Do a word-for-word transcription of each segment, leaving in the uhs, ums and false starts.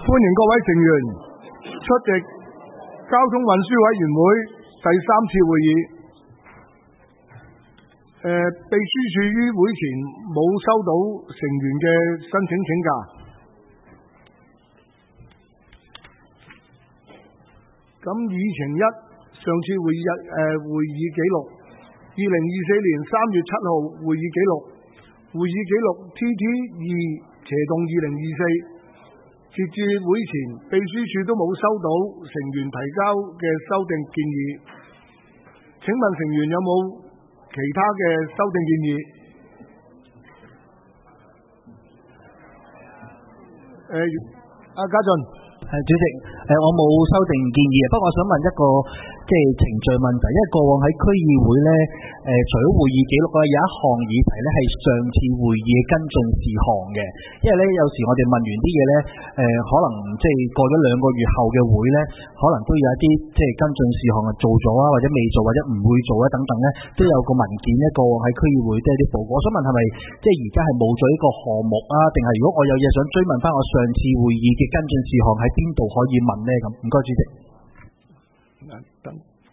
歡迎各位成員出席交通運輸委員會第三次會議。誒、呃，秘書處於會前冇收到成員嘅申請請假。咁議程一，上次會議日誒、呃、會議記錄，二零二四年三月七號會議記錄，會議記錄 T T 二斜動二零二四。截至會前，秘書處都冇收到成員提交嘅修訂建議。請問成員有冇其他嘅修訂建議？誒、呃，阿家俊， 係主席，誒、呃，我冇修訂建議，不過我想問一個即係程序問題，因為過往喺區議會咧，誒、呃，除咗會議記錄咧，有一項議題咧係上次會議嘅跟進事項嘅，因為咧有時我哋問完啲嘢咧，誒、呃，可能即係過咗兩個月後嘅會咧，可能都有一啲即係跟進事項啊做咗啊，或者未做或者唔會做啊等等咧，都有個文件咧過往喺區議會即係啲報告。我想問係咪即係而家係冇咗呢個項目啊？定係如果我有嘢想追問翻我上次會議嘅跟進事項喺邊度可以問咧？咁唔該主席。 等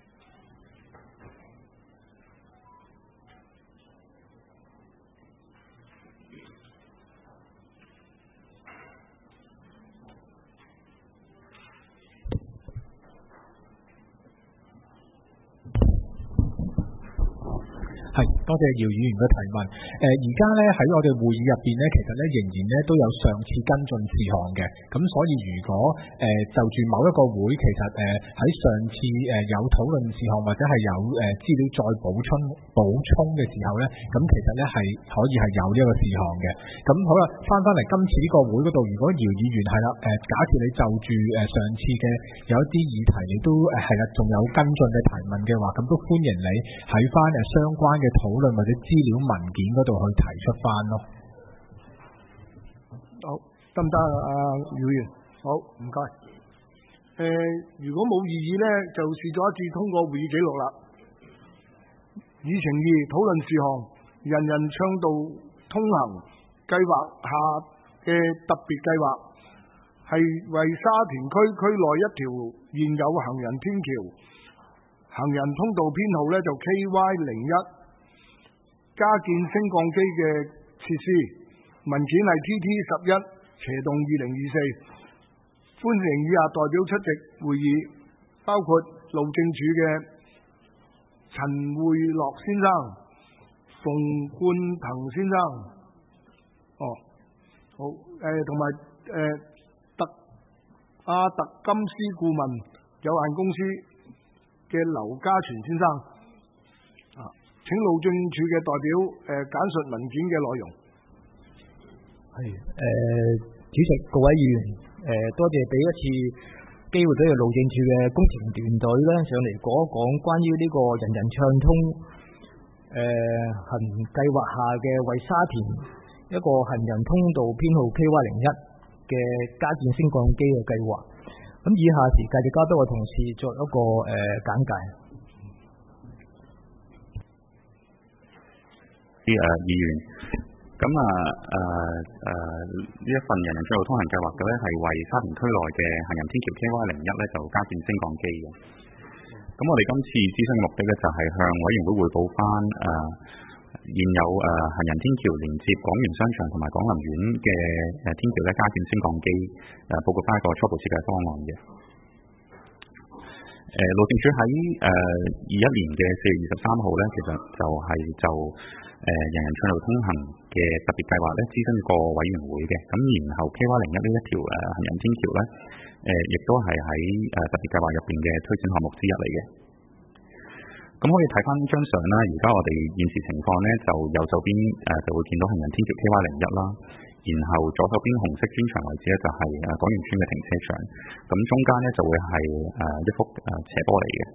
係，多謝姚議員嘅提問。誒、呃，而家咧喺我哋會議入邊咧，其實咧仍然咧都有上次跟進事項嘅。咁所以如果誒、呃、就住某一個會，其實誒喺、呃、上次誒、呃、有討論事項或者係有誒、呃、資料再補充補充嘅時候咧，咁其實咧係可以係有呢一個事項嘅。咁好啦，翻翻嚟今次呢個會嗰度，如果姚議員係啦，誒、呃、假設你就住誒、呃、上次嘅有一啲議題，你都誒係啦，仲有跟進嘅提問嘅話，咁都歡迎你喺翻誒相關嘅討論或者資料文件嗰度去提出翻咯。 好，得唔得啊？阿姚議員，好，唔該。誒、呃，如果冇異議咧，就視咗一次通過會議記錄啦。議程二，討論事項，人人暢道通行計劃下嘅特別計劃，係為沙田區區內一條現有行人天橋行人通道編號咧就 K Y 零一。加建升降機嘅設施，文件係 T T 十一斜動二零二四。歡迎以下代表出席會議，包括路政署嘅陳會樂先生、馮冠騰先生，哦，好，誒同埋誒特阿特金斯顧問有限公司嘅劉家全先生。請路政署嘅代表誒簡述文件嘅內容。 係誒、呃，主席各位議員誒、呃，多謝俾一次機會俾路政署嘅工程團隊咧上嚟講一講關於呢個人人暢通誒、呃、行計劃下嘅為沙田一個行人通道編號 K Y 零一嘅加建升降機嘅計劃。咁以下時間就交俾我同事作一個誒、呃、簡介。 啲誒議員，咁啊誒誒呢一份人人暢道通行計劃嘅咧，係為沙田區內嘅行人天橋 K Y 零一咧就加建升降機嘅。咁我哋今次諮詢嘅目的咧，就係向委員會匯報翻誒現有誒行人天橋連接廣源商場同埋廣林苑嘅誒天橋咧加建升降機誒報告翻一個初步設計方案嘅。誒路政署喺誒二一年嘅四月二十三號咧，其實就係就誒、呃、人人暢道通行嘅特別計劃咧，諮詢過委員會嘅，咁然後 K Y 零一呢一條誒、呃、行人天橋咧，誒、呃、亦都係喺誒特別計劃入邊嘅推薦項目之一嚟嘅。咁可以睇翻張相啦，而家我哋現時情況咧，就右手邊誒、呃、就會見到行人天橋 K Y 零一啦，然後左手邊紅色磚牆位置咧就係誒廣源村嘅停車場，咁中間咧就會係誒、呃、一幅誒、呃、斜坡嚟嘅。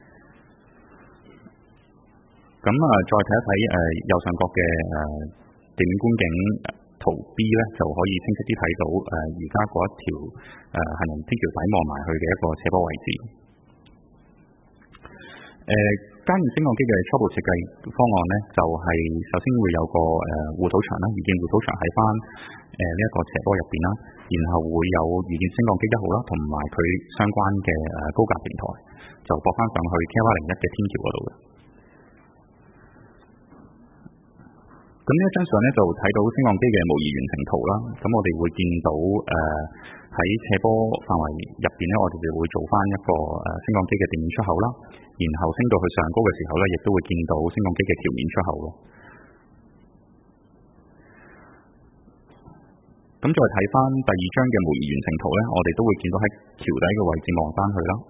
咁啊，再睇一睇誒右上角嘅誒地面觀景圖 B 咧，就可以清晰啲睇到誒而家嗰一條誒行人天橋底望埋去嘅一個斜坡位置。誒加建升降機嘅初步設計方案咧，就係、是、首先會有個誒護土牆啦，而建護土牆喺翻誒呢一個斜坡入邊啦，然後會有遇見升降機一號啦，同埋佢相關嘅誒高架平台，就駁翻上去 K Y 零一嘅天橋嗰度嘅。咁呢一張相咧就睇到升降機嘅模擬完成圖啦。咁我哋會見到誒喺、呃、斜坡範圍入邊咧，我哋就會做翻一個誒、呃、升降機嘅地面出口啦。然後升到去上高嘅時候咧，亦都會見到升降機嘅橋面出口咯。咁再睇翻第二張嘅模擬完成圖咧，我哋都會見到喺橋底嘅位置望翻去啦。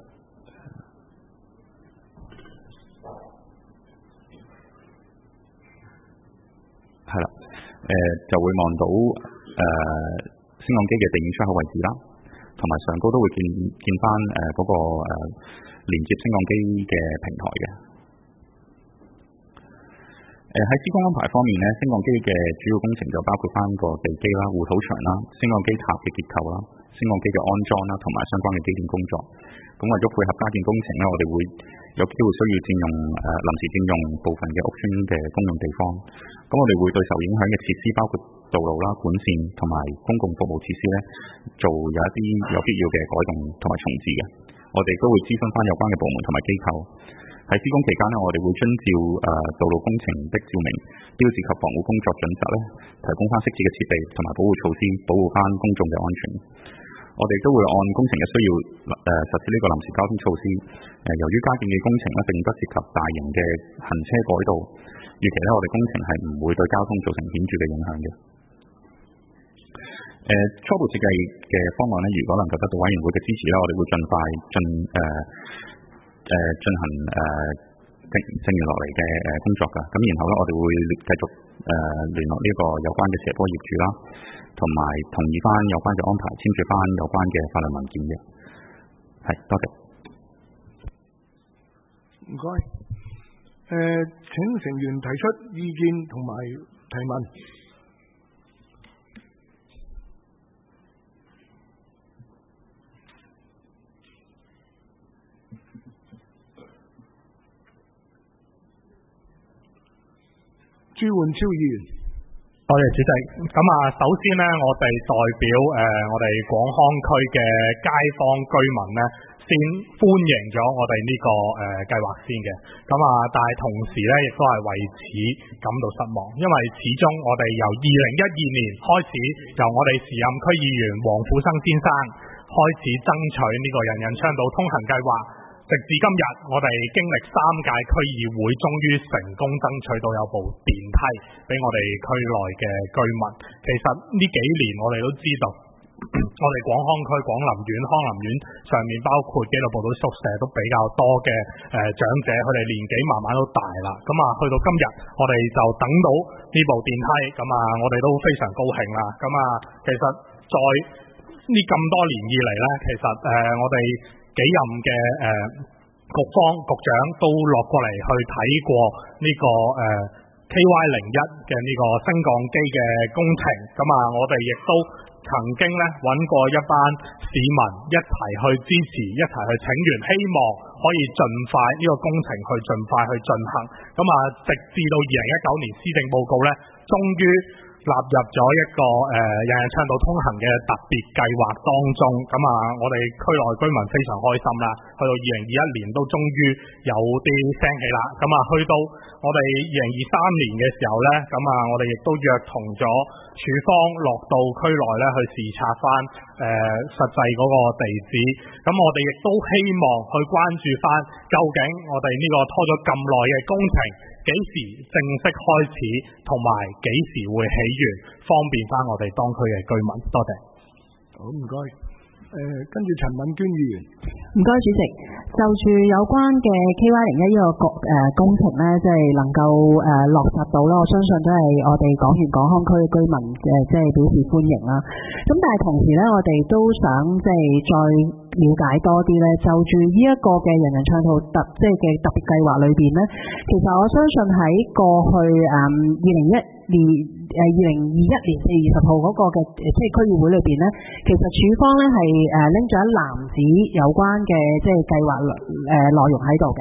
係啦，誒、呃、就會望到誒、呃、升降機嘅地面出口位置啦，同埋上高都會見見翻誒嗰個誒、呃、連接升降機嘅平台嘅。誒喺施工安排方面咧，升降機嘅主要工程就包括翻個地基啦、護土牆啦、升降機塔嘅結構啦、升降機嘅安裝啦，同埋相關嘅機電工作。咁為咗配合加建工程咧，我哋會有機會需要佔用誒、呃、臨時佔用部分嘅屋邨嘅公用地方。咁我哋會對受影響嘅設施，包括道路啦、管線同埋公共服務設施咧，做有一啲有必要嘅改動同埋重置嘅。我哋都會諮詢翻有關嘅部門同埋機構。喺施工期間咧，我哋會遵照誒、呃、道路工程的照明、標誌及防護工作準則咧，提供翻適切嘅設備同埋保護措施，保護翻公眾嘅安全。我哋都會按工程嘅需要誒、呃、實施呢個臨時交通措施。誒、呃、由於加建嘅工程咧並不涉及大型嘅行車改道，預期咧我哋工程係唔會對交通造成顯著嘅影響嘅。誒、呃、初步設計嘅方案咧，如果能夠得到委員會嘅支持咧，我哋會盡快進誒誒進行誒正正完落嚟嘅誒工作㗎。咁然後咧，我哋會繼續誒、呃、聯絡呢個有關嘅斜坡業主啦，同埋同意翻有關嘅安排，簽署翻有關嘅法律文件嘅。係，多謝。 唔該。誒、呃、請成員提出意見同埋提問。朱煥超議員， 多謝主席。咁啊，首先呢，我哋代表誒、呃、我哋廣康區嘅街坊居民呢，先歡迎咗我哋呢、這個誒計劃先嘅。咁啊，但係同時呢，亦都係為此感到失望，因為始終我哋由二零一二年開始，由我哋時任區議員黃富生先生開始爭取呢個人人倡道通行計劃。直至今日，我哋經歷三屆區議會，終於成功爭取到有部電梯俾我哋區內嘅居民。其實呢幾年我哋都知道，我哋廣康區廣林苑、康林苑上面包括紀律部隊宿舍都比較多嘅誒、呃、長者，佢哋年紀慢慢都大啦。咁啊，去到今日，我哋就等到呢部電梯，咁啊，我哋都非常高興啦。咁啊，其實在呢咁多年以嚟呢，其實誒、呃、我哋幾任嘅誒、呃、局方局長都落過嚟去睇過呢、這個誒、呃、K Y 零一嘅呢個升降機嘅工程，咁啊我哋亦都曾經咧揾過一班市民一齊去支持，一齊去請願，希望可以盡快呢、這個工程去盡快去進行。咁啊，直至到二零一九年施政報告咧，終於納入咗一個誒人人倡道通行嘅特別計劃當中，咁啊，我哋區內居民非常開心啦。去到二零二一年都終於有啲聲氣啦。咁啊，去到我哋二零二三年嘅時候呢，咁啊，我哋亦都約同咗署方落到區內呢去視察翻誒、呃、實際嗰個地址。咁我哋亦都希望去關注翻，究竟我哋呢個拖咗咁耐嘅工程，幾時正式開始，同埋幾時會起完，方便翻我哋當區嘅居民。多謝。 好，唔該。誒、呃，跟住陳敏娟議員。 唔該，主席。就住有關嘅 K Y 零一呢個工誒工程咧，即係能夠誒、呃、落實到啦，我相信都係我哋港粵港康區嘅居民誒即係表示歡迎啦。咁但係同時咧，我哋都想即係再了解多啲咧，就住呢一個嘅人人倡道特即係嘅特別計劃裏邊咧，其實我相信喺過去誒二零一年誒二零二一年四月二十號嗰個嘅即係區議會裏邊咧，其實署方咧係誒拎咗一籃子有關嘅即係計劃誒內容喺度嘅。咁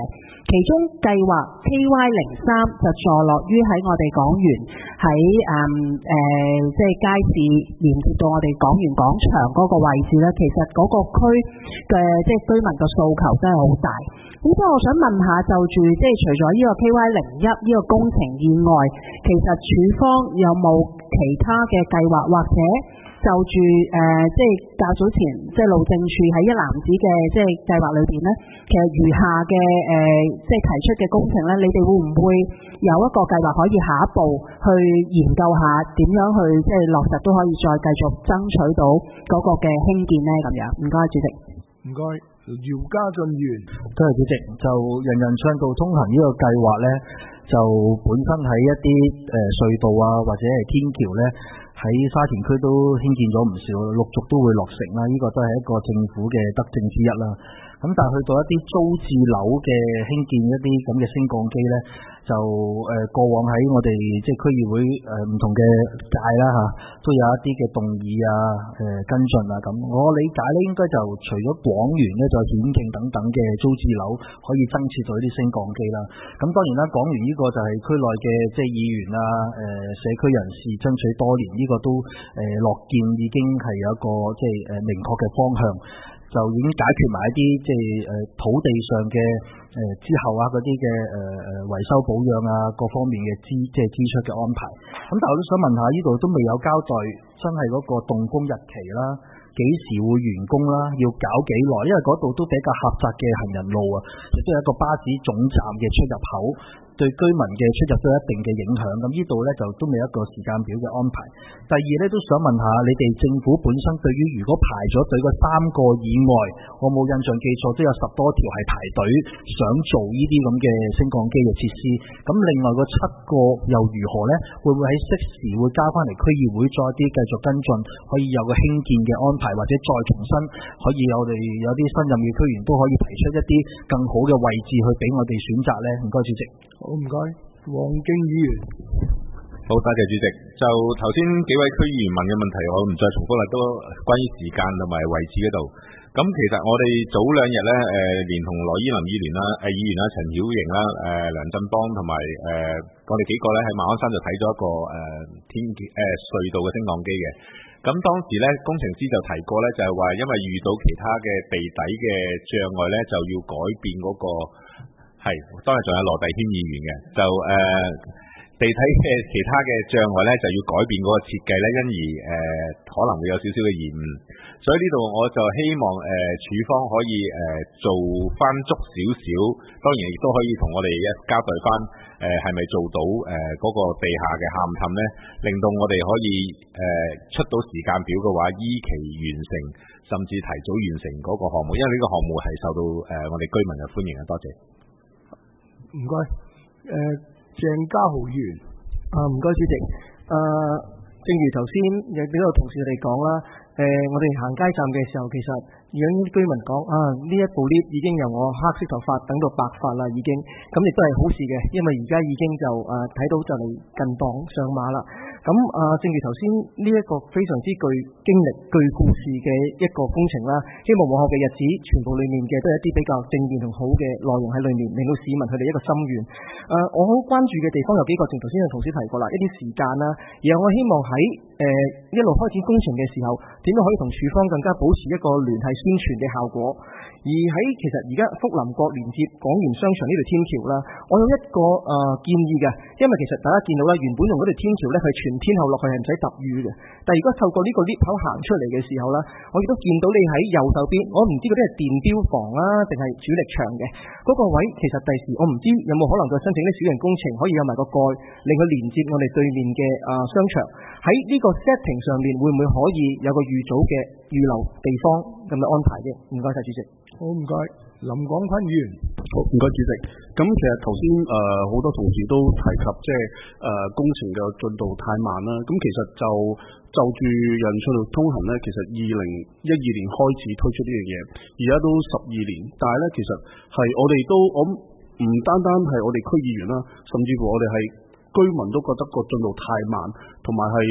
其中計劃 K Y 零三就坐落於喺我哋港園喺誒誒即係街市連接到我哋港園廣場嗰個位置咧，其實嗰個區嘅即係居民嘅訴求真係好大。咁所以我想問下，就住即係除咗呢個 K Y 零一呢個工程以外，其實署方有冇其他嘅計劃，或者就住誒、呃、即係較早前即係路政署喺一籃子嘅即係計劃裏邊咧，其實餘下嘅誒、呃、即係提出嘅工程咧，你哋會唔會有一個計劃可以下一步去研究下點樣去即係落實，都可以再繼續爭取到嗰個嘅興建咧？咁樣，唔該主席。 唔該，姚家俊議員。 多謝主席。就人人暢道通行呢個計劃咧，就本身喺一啲誒、呃、隧道啊或者係天橋咧，喺沙田區都興建咗唔少，陸續都會落成啦。呢、這個都係一個政府嘅德政之一啦。咁但係去到一啲租置樓嘅興建一啲咁嘅升降機咧，就誒、呃、過往喺我哋即係區議會誒唔、呃、同嘅界啦嚇，都有一啲嘅動議啊、誒、呃、跟進啊咁。我理解咧，應該就除咗廣園咧，就顯徑等等嘅租置樓可以增設到呢啲升降機啦。咁當然啦，廣園呢個就係區內嘅即係議員啊、誒、呃、社區人士爭取多年，呢、這個都誒樂見已經係有一個即係誒明確嘅方向。就已經解決埋一啲即係誒土地上嘅誒之後啊嗰啲嘅誒誒維修保養啊各方面嘅支即係支出嘅安排。咁但係我都想問下，呢度都未有交代真係嗰個動工日期啦，幾時會完工啦，要搞幾耐？因為嗰度都比較狹窄嘅行人路啊，亦都有一個巴士總站嘅出入口，對居民嘅出入都有一定嘅影響。咁呢度咧就都未有一個時間表嘅安排。第二咧都想問下你哋政府本身對於如果排咗隊嗰三個以外，我冇印象記錯都有十多條係排隊想做呢啲咁嘅升降機嘅設施。咁另外個七個又如何咧？會唔會喺適時會交翻嚟區議會再啲繼續跟進，可以有個興建嘅安排，或者再重新可以我哋有啲新任嘅區議員都可以提出一啲更好嘅位置去俾我哋選擇咧？唔該主席。 好，唔該，黃敬議員。 好，多謝主席。就頭先幾位區議員問嘅問題，我唔再重複啦，都關於時間同埋位置嗰度。咁其實我哋早兩日咧，誒、呃，連同羅依林議員啦、誒、呃、議員啦、陳曉瑩啦、誒、呃、梁振邦同埋誒我哋幾個咧喺馬鞍山就睇咗一個誒、呃、天誒、呃、隧道嘅升降機嘅。咁當時咧工程師就提過咧，就係話因為遇到其他嘅地底嘅障礙咧，就要改變嗰、那個係，當日仲有羅弟謙議員嘅，就誒。呃地體嘅其他嘅障礙咧，就要改變嗰個設計咧，因而誒、呃、可能會有少少嘅延誤。所以呢度我就希望誒、呃、署方可以誒、呃、做翻足少少，當然亦都可以同我哋一交代翻誒係咪做到誒嗰、呃那個地下嘅勘探咧，令到我哋可以誒、呃、出到時間表嘅話，依期完成，甚至提早完成嗰個項目，因為呢個項目係受到誒、呃、我哋居民嘅歡迎啊！多謝。 唔該，誒、呃。鄭家豪議員。 啊，唔該主席。誒、呃，正如頭先有幾個同事哋講啦，誒、呃，我哋行街站嘅時候，其實有啲居民講啊，呢一部 lift 已經由我黑色頭髮等到白髮啦，已經，咁亦都係好事嘅，因為而家已經就誒睇、呃、到就嚟近檔上馬啦。咁啊、呃，正如頭先呢一個非常之具經歷、具故事嘅一個工程啦，希望往後嘅日子，全部裡面嘅都係一啲比較正面同好嘅內容喺裡面，令到市民佢哋一個心願。誒、呃，我好關注嘅地方有幾個，正頭先有同事提過啦，一啲時間啦，而我希望喺誒、呃、一路開展工程嘅時候，點樣可以同署方更加保持一個聯繫宣傳嘅效果。而喺其實而家福林閣連接廣園商場呢條天橋啦，我有一個誒、呃、建議嘅，因為其實大家見到啦，原本用嗰條天橋咧係全天候落去係唔使揼雨嘅，但係如果透過呢個 lift 口行出嚟嘅時候啦，我亦都見到你喺右手邊，我唔知嗰啲係電錶房啊定係主力牆嘅嗰個位，其實第時我唔知有冇可能再申請啲小型工程可以有埋個蓋，令佢連接我哋對面嘅誒、呃、商場，喺呢個 setting 上面會唔會可以有個預早嘅預留地方咁嘅安排嘅？唔該晒主席。 好，唔該，林廣坤議員。 好，唔該主席。咁其實頭先誒好多同事都提及，即係誒工程嘅進度太慢啦。咁其實就就住人隧道通行咧，其實二零一二年開始推出呢樣嘢，而家都十二年。但係咧，其實係我哋都我唔單單係我哋區議員啦，甚至乎我哋係居民都覺得個進度太慢，同埋係即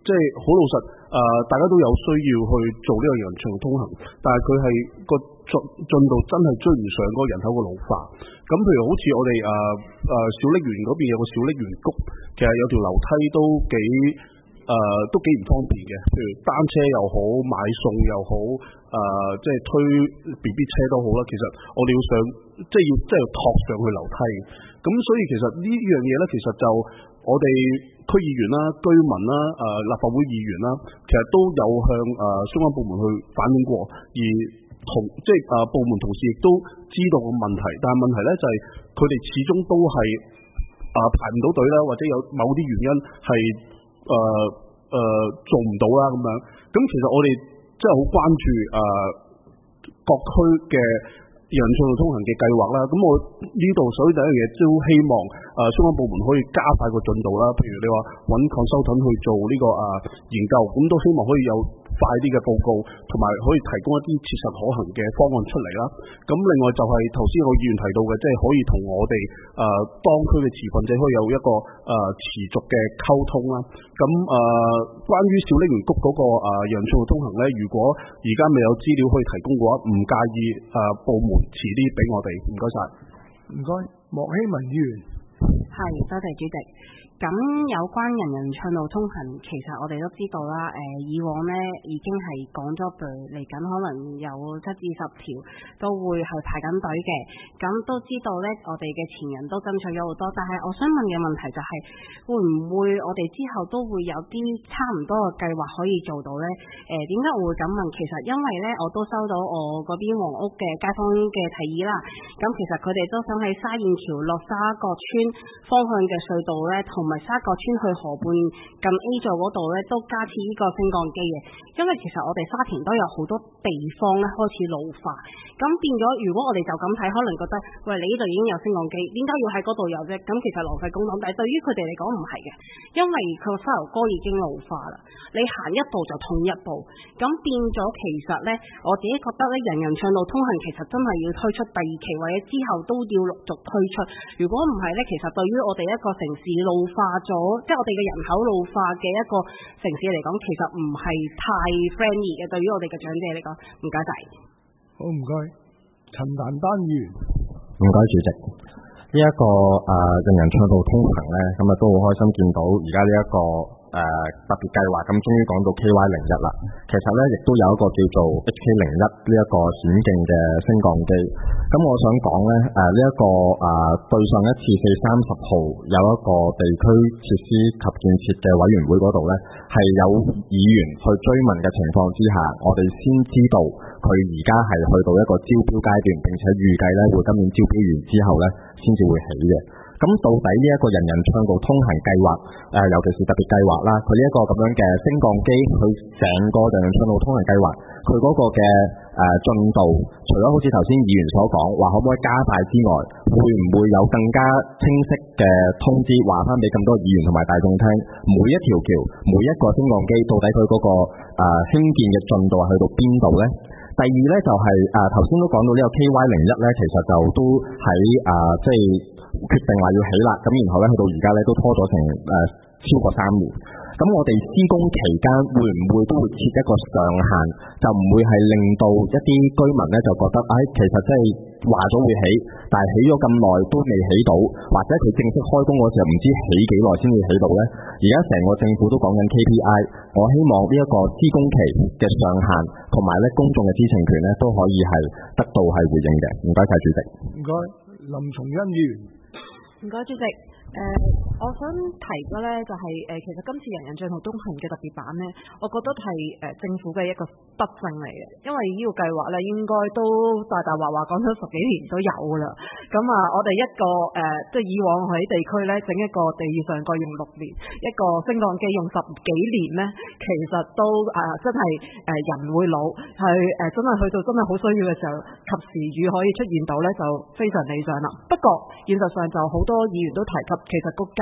即係好老實，誒、呃、大家都有需要去做呢個人長通行，但係佢係個進進度真係追唔上嗰個人口嘅老化。咁譬如好似我哋誒誒小瀝源嗰邊有個小瀝源谷，其實有條樓梯都幾誒、呃、都幾唔方便嘅，譬如單車又好，買餸又好，誒、呃、即係推 B B 車都好啦。其實我哋要上，即係要即係要托上去樓梯。咁所以其實呢樣嘢咧，其實就我哋區議員啦、居民啦、誒、呃、立法會議員啦，其實都有向誒、呃、相關部門去反映過，而同即係誒、呃、部門同事亦都知道個問題，但係問題咧就係佢哋始終都係誒、呃、排唔到隊啦，或者有某啲原因係誒誒做唔到啦咁樣。咁其實我哋真係好關注誒、呃、各區嘅人長路通行嘅計劃啦。咁我呢度所以第一樣嘢都希望誒相關部門可以加快個進度啦。譬如你話揾 consultant 去做呢、這個誒、呃、研究，咁都希望可以有快啲嘅報告，同埋可以提供一啲切實可行嘅方案出嚟啦。咁另外就係頭先我議員提到嘅，即係可以同我哋誒、呃、當區嘅持份者可以有一個誒、呃、持續嘅溝通啦。咁誒、呃、關於小瀝源谷嗰、那個誒人長路通行咧，如果而家未有資料可以提供嘅話，唔介意誒、呃、部門遲啲俾我哋。唔該晒。 唔該，莫希文議員。 係，多謝主席。咁有關人人暢路通行，其實我哋都知道啦。誒、呃，以往呢已經係講咗，譬如嚟緊可能有七至十條都會係排緊隊嘅。咁都知道呢，我哋嘅前人都爭取咗好多。但係我想問嘅問題就係、是，會唔會我哋之後都會有啲差唔多嘅計劃可以做到呢？誒、呃，點解我會咁問？其實因為呢，我都收到我嗰邊黃屋嘅街坊嘅提議啦。咁其實佢哋都想喺沙燕橋落沙角村方向嘅隧道呢，同同埋沙角村去河畔近 A 座嗰度咧，都加設呢個升降機嘅。因為其實我哋沙田都有好多地方咧開始老化，咁變咗如果我哋就咁睇，可能覺得喂，你呢度已經有升降機，點解要喺嗰度有啫？咁其實浪費公帑，但係對於佢哋嚟講唔係嘅，因為佢個沙頭角已經老化啦，你行一步就痛一步，咁變咗其實咧，我自己覺得咧，人人暢路通行其實真係要推出第二期，或者之後都要陸續推出。如果唔係咧，其實對於我哋一個城市老化咗，即係我哋嘅人口老化嘅一個城市嚟講，其實唔係太 friendly 嘅，對於我哋嘅長者嚟講。唔該晒。 好，唔該。陳蘭丹議員。 唔該主席。呢、這、一個誒、呃、人人暢路通行咧，咁啊都好開心見到而家呢一個誒、呃、特別計劃，咁終於講到 K Y 零一啦。其實咧亦都有一個叫做 H K 零一呢一個顯徑嘅升降機。咁我想講咧誒呢一個誒、呃、對上一次四月三十號有一個地區設施及建設嘅委員會嗰度咧，係有議員去追問嘅情況之下，我哋先知道佢而家係去到一個招標階段，並且預計咧會今年招標完之後咧先至會起嘅。咁到底呢一個人人暢路通行計劃，誒、呃、尤其是特別計劃啦，佢呢一個咁樣嘅升降機，佢成個人人暢路通行計劃，佢嗰個嘅誒進度，除咗好似頭先議員所講話可唔可以加快之外，會唔會有更加清晰嘅通知話翻俾咁多議員同埋大眾聽，每一條橋、每一個升降機到底佢嗰、那個誒興、呃、建嘅進度係去到邊度咧？第二咧就係誒頭先都講到呢個 K Y 零一咧，其實就都喺誒、呃、即係決定話要起啦，咁然後咧去到而家咧都拖咗成誒、呃、超過三年。咁我哋施工期間會唔會都會設一個上限，就唔會係令到一啲居民咧就覺得，唉、哎，其實真係話咗會起，但係起咗咁耐都未起到，或者佢正式開工嗰時候唔知起幾耐先會起到咧。而家成個政府都講緊 K P I， 我希望呢一個施工期嘅上限同埋咧公眾嘅知情權咧都可以係得到係回應嘅。唔該晒主席。 唔該，林松欣議員。 唔該主席。誒、呃，我想提嘅咧就係、是、誒、呃，其實今次人人暢路通行嘅特別版咧，我覺得係誒、呃、政府嘅一個德政嚟嘅，因為呢個計劃咧應該都大大話話講咗十幾年都有噶啦。咁啊，我哋一個誒、呃，即係以往喺地區咧整一個地上蓋用六年，一個升降機用十幾年咧，其實都誒、呃、真係誒、呃、人會老，係誒、呃、真係去到真係好需要嘅時候，及時雨可以出現到咧，就非常理想啦。不過現實上就好多議員都提及。其實個計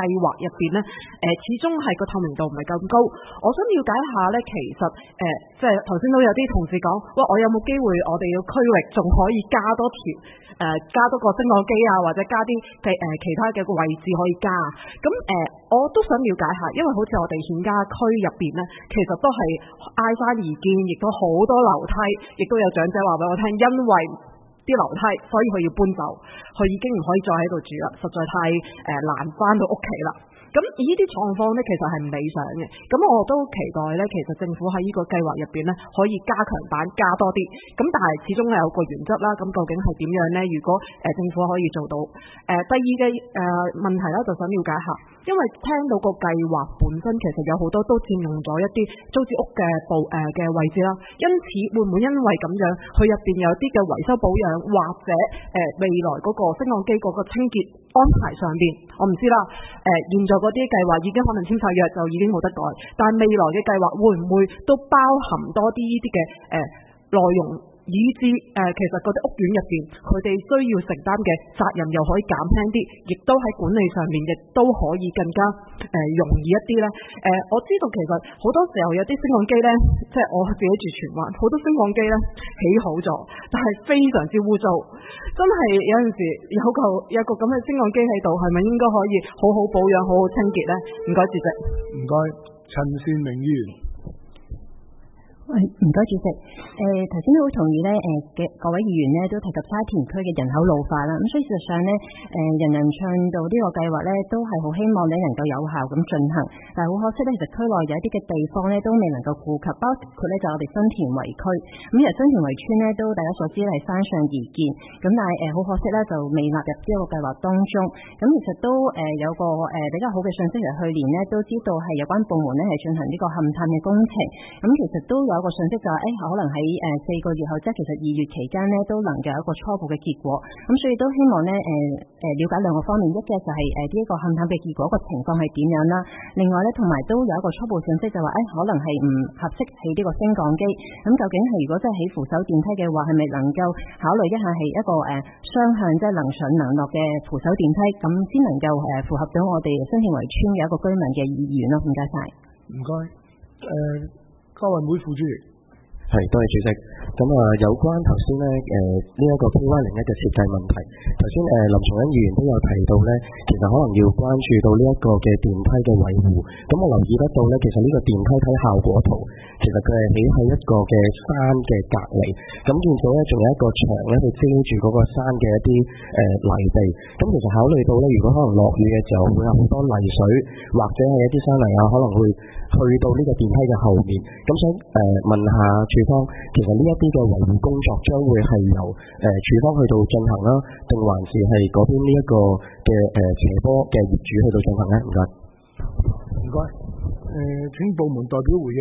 劃入邊咧，誒、呃、始終係個透明度唔係咁高。我想了解下咧，其實誒、呃、即係頭先都有啲同事講，哇，我有冇機會我哋嘅區域仲可以加多條誒、呃、加多個升降機啊，或者加啲嘅誒其他嘅位置可以加？咁誒、呃、我都想了解下，因為好似我哋顯家區入邊咧，其實都係挨山而建，亦都好多樓梯，亦都有長者話俾我聽，因為啲樓梯，所以佢要搬走，佢已經唔可以再喺度住啦，實在太誒、呃、難翻到屋企啦。咁呢啲狀況咧，其實係唔理想嘅。咁我都期待咧，其實政府喺呢個計劃入邊咧，可以加強版加多啲。咁但係始終係有個原則啦。咁究竟係點樣咧？如果誒、呃、政府可以做到，誒、呃、第二嘅誒、呃、問題咧，就想了解下，因為聽到個計劃本身其實有好多都佔用咗一啲租置屋嘅部誒嘅位置啦。因此會唔會因為咁樣，佢入邊有啲嘅維修保養或者誒、呃、未來嗰個升降機嗰個清潔安排上邊，我唔知啦。誒、呃、現在嗰啲計劃已經可能簽晒約就已經冇得改，但係未來嘅計劃會唔會都包含多啲呢啲嘅誒內容，以至誒、呃、其實嗰啲屋苑入邊佢哋需要承擔嘅責任又可以減輕啲，亦都喺管理上面亦都可以更加誒、呃、容易一啲咧。誒、呃、我知道其實好多時候有啲升降機咧，即係我自己住荃灣，好多升降機咧起好咗，但係非常之污糟，真係有陣時有個有個咁嘅升降機喺度，係咪應該可以好好保養、好好清潔咧？唔該，主席。 唔該，陳善明議員。 喂，唔該主席。誒頭先都好同意咧，誒嘅各位議員咧都提及沙田區嘅人口老化啦。咁所以事實上咧，誒人人暢道呢個計劃咧都係好希望咧能夠有效咁進行。但係好可惜咧，其實區內有一啲嘅地方咧都未能夠顧及，包括咧就我哋新田圍區。咁其實新田圍村咧都大家所知係山上而建，咁但係誒好可惜咧就未納入呢個計劃當中。咁其實都誒有個誒比較好嘅信息，其實去年咧都知道係有關部門咧係進行呢個勘探嘅工程。咁其實都有一個信息就係、是、誒、哎、可能喺誒四個月後，即係其實二月期間咧都能夠有一個初步嘅結果。咁所以都希望咧誒誒了解兩個方面，一嘅就係誒呢一個勘探嘅結果個情況係點樣啦。另外咧同埋都有一個初步信息就話誒、哎、可能係唔合適起呢個升降機。咁究竟係如果真係起扶手電梯嘅話，係咪能夠考慮一下係一個誒雙向即係能上能落嘅扶手電梯，咁先能夠誒符合到我哋新田圍村嘅一個居民嘅意願咯。唔該晒。 唔該。誒、呃，家委會副主席。 係，多謝主席。咁啊，有關頭先咧，誒呢一個 K Y 零一嘅設計問題，頭先誒林松恩議員都有提到咧，其實可能要關注到呢一個嘅電梯嘅維護。咁我留意得到咧，其實呢個電梯睇效果圖，其實佢係起喺一個嘅山嘅隔離，咁見到咧仲有一個牆咧去遮住嗰個山嘅一啲誒泥地。咁其實考慮到咧，如果可能落雨嘅時候會有好多泥水，或者係一啲山泥啊，可能會去到呢個電梯嘅後面。咁想誒、呃、問下處方，其實呢一啲嘅維護工作將會係由誒、呃、處方去到進行啦，定還是係嗰邊呢一個嘅誒、呃、斜坡嘅業主去到進行咧？唔該。 唔該。誒、呃，請部門代表回應。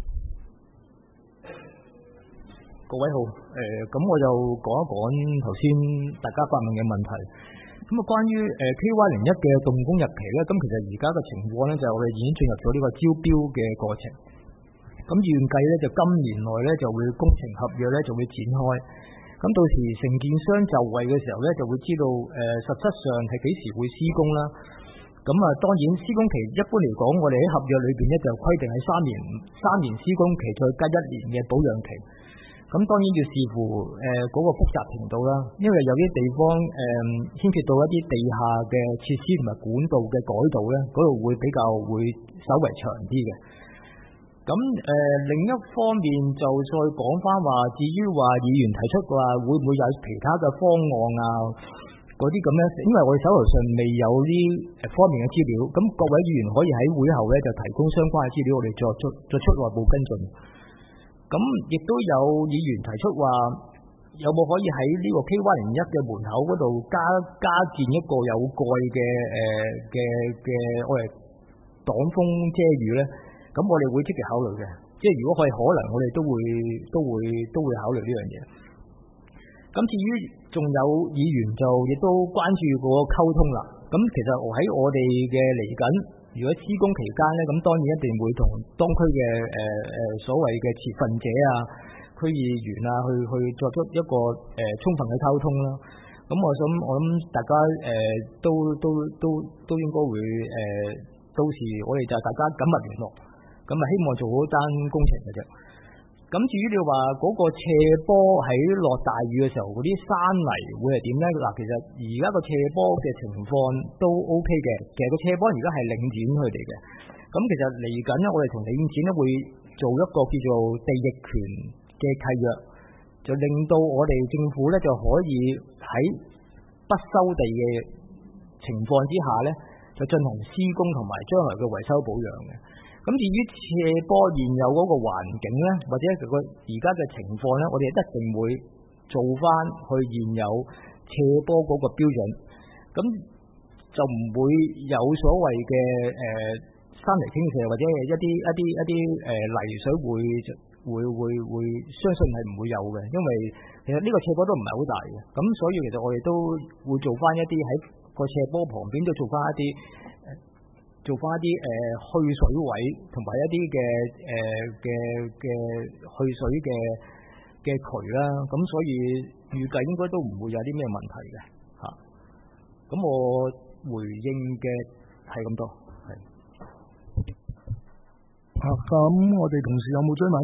各位好。誒、呃，咁我就講一講頭先大家發問嘅問題。咁啊，關於誒 K Y 零一嘅動工日期咧，咁其實而家嘅情況咧，就係我哋已經進入咗呢個招標嘅過程。咁預計咧就今年內咧就會工程合約咧就會展開。咁到時承建商就位嘅時候咧，就會知道誒、呃、實質上係幾時會施工啦。咁啊，當然施工期一般嚟講，我哋喺合約裏邊咧就規定係三年，三年施工期再加一年嘅保養期。咁當然要視乎誒嗰、呃那個複雜程度啦，因為有啲地方誒牽涉到一啲地下嘅設施同埋管道嘅改造咧，嗰度會比較會稍為長啲嘅。咁誒、呃、另一方面就再講翻話，至於話議員提出話會唔會有其他嘅方案啊嗰啲咁咧，因為我哋手頭上未有呢方面嘅資料，咁各位議員可以喺會後咧就提供相關嘅資料，我哋作出作出內部跟進。咁亦都有議員提出話，有冇可以喺呢個 K Y 零一嘅門口嗰度加加建一個有蓋嘅誒嘅嘅我哋擋風遮雨咧？咁我哋會積極考慮嘅，即係如果係可能，我哋都會都會都會考慮呢樣嘢。咁至於仲有議員就亦都關注個溝通啦。咁其實我喺我哋嘅嚟緊，如果施工期間咧，咁當然一定會同當區嘅誒誒所謂嘅持份者啊、區議員啊，去去作出一個誒、呃、充分嘅溝通啦。 咁我想我諗大家誒、呃、都都都都應該會誒、呃，到時我哋就大家緊密聯絡，咁啊希望做好單工程嘅啫。咁至於你話嗰個斜坡喺落大雨嘅時候嗰啲山泥會係點咧？嗱，其實而家個斜坡嘅情況都 OK 嘅，其實個斜坡而家係領展佢哋嘅。咁其實嚟緊咧，我哋同領展咧會做一個叫做地役權嘅契約，就令到我哋政府咧就可以喺不收地嘅情況之下咧，就進行施工同埋將來嘅維修保養嘅。咁至於斜坡現有嗰個環境咧，或者佢個而家嘅情況咧，我哋一定會做翻去現有斜坡嗰個標準，咁就唔會有所謂嘅誒、呃、山泥傾瀉或者係一啲一啲一啲誒泥水會會會會相信係唔會有嘅，因為其實呢個斜坡都唔係好大嘅，咁所以其實我哋都會做翻一啲喺個斜坡旁邊都做翻一啲。做翻一啲誒、呃、去水位同埋一啲嘅誒嘅嘅去水嘅嘅渠啦，咁所以預計應該都唔會有啲咩問題嘅嚇。咁、啊、我回應嘅係咁多，係。 啊，咁我哋同事有冇追問？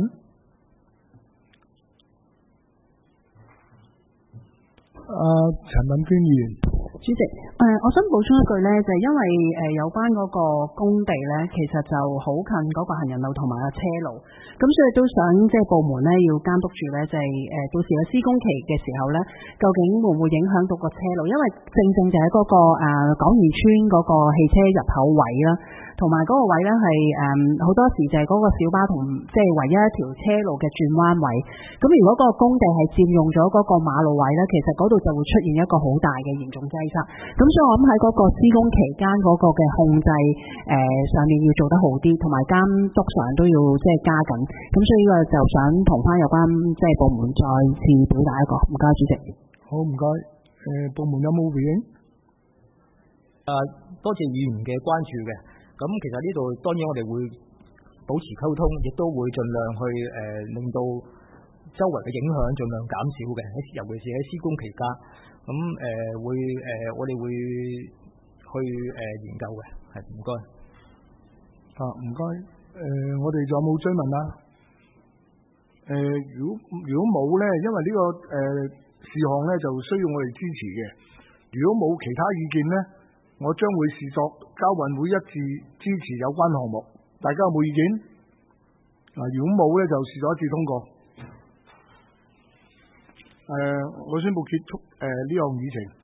啊，陳敏娟議員。 主席，誒、呃，我想補充一句呢，就係、因為誒、呃、有關嗰個工地呢，其實就好近嗰個行人路同埋個車路，咁所以都想即係部門呢要監督住呢，就係、是、誒、呃、到時有施工期嘅時候呢，究竟會唔會影響到個車路？因為正正就喺嗰、那個誒、呃、港怡村嗰個汽車入口位啦，同埋嗰個位呢係誒好多時就係嗰個小巴同即係唯一一條車路嘅轉彎位。咁如果個工地係佔用咗嗰個馬路位呢，其實嗰度就會出現一個好大嘅嚴重擠塞。咁所以我諗喺嗰個施工期間嗰個嘅控制誒、呃、上面要做得好啲，同埋監督上都要即係加緊。咁所以呢個就想同翻有關即係部門再次表達一個唔該主席。 好唔該，誒、呃、部門有冇回應？ 誒、呃、多謝議員嘅關注嘅。咁其實呢度當然我哋會保持溝通，亦都會盡量去誒、呃、令到周圍嘅影響盡量減少嘅，尤其是喺施工期間。咁誒、呃、會誒、呃、我哋會去誒、呃、研究嘅，係唔該。 啊唔該，誒、呃、我哋仲有冇追問啊？誒、呃、如果如果冇咧，因為呢、這個誒、呃、事項咧就需要我哋支持嘅。如果冇其他意見咧，我將會視作交運會一致支持有關項目。大家有冇意見？啊，如果冇咧，就視作一致通過。誒、呃，我宣布結束誒呢項議程。